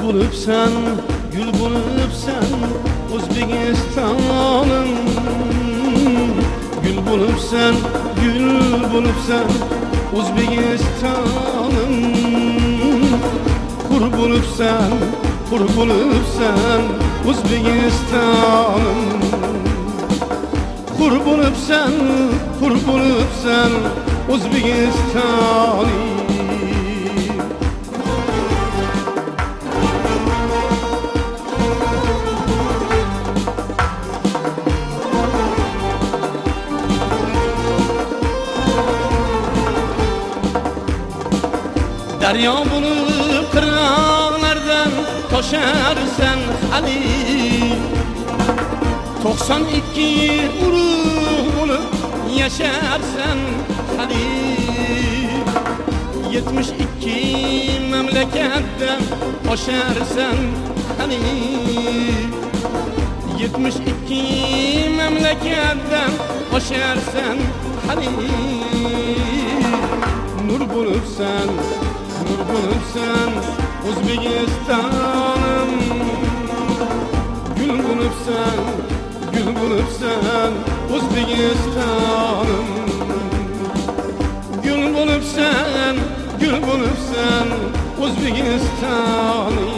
bulupsan, gül bulupsan O'zbekiston'im. Gül bulupsan, gül bulupsan O'zbekiston'im. Hur bulupsan, O'zbekiston'im. Hur bulupsan, O'zbekiston'im. Daryo bulup kırağlardan koşarsan hali 92 urug' bulup yaşarsan hali 72 memlekatdan oşarsan hali 72 memlekatdan oşarsan hali Nur bulupsan, O'zbekiston'im. Gül bulupsan, O'zbekiston'im. Gül bulupsan, O'zbekiston'im.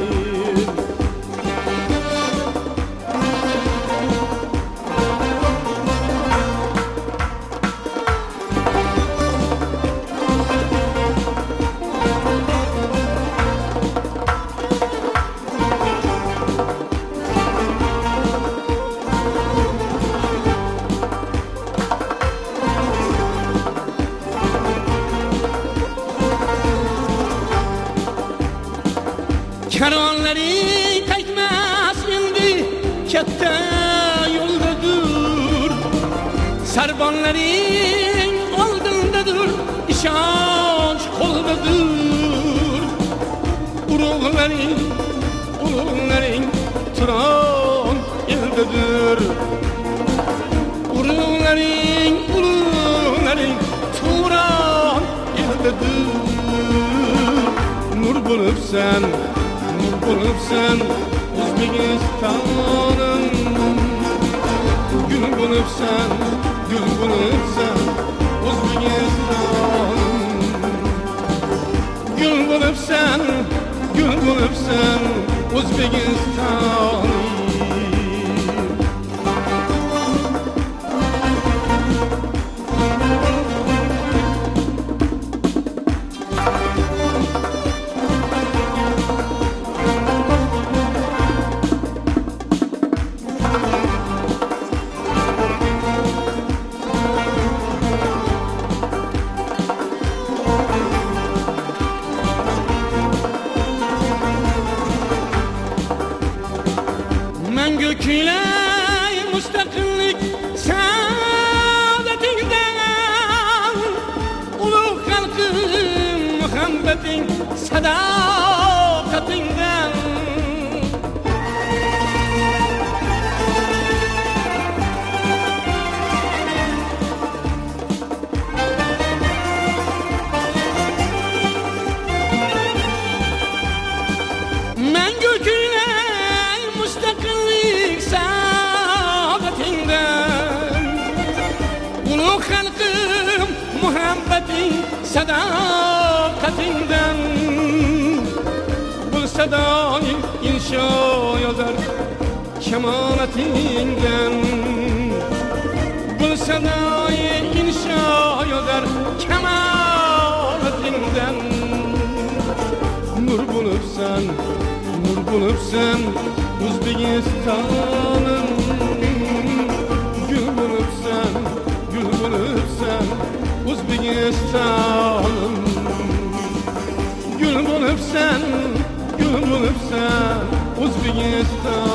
Karvonlari qaytmas endi katta yo'ldadir. Sarbonlaring oldindadir, ishonch qo'ldadir. Ulug'laring turon eldadir. Ulug'laring turon eldadir. Nur bulupsan, O'zbekiston'im. Gül bulupsan, O'zbekiston'im. Gül bulupsan, O'zbekiston'im. Mangu kuylay mustaqillik saodatingdan, ulug' xalqim muhabbating sadoqatingdan. Mangu kuylay mustaqillik saodatingdan, ulug' xalqim muhabbating sadoqatingdan. Bu sadoy insho yozar kamonatingdan. Bu sadoy insho yozar kamonatingdan. Nur bulupsan, O'zbekiston'im. Gül bulupsan, O'zbekiston'im. Gül bulupsan, O'zbekiston.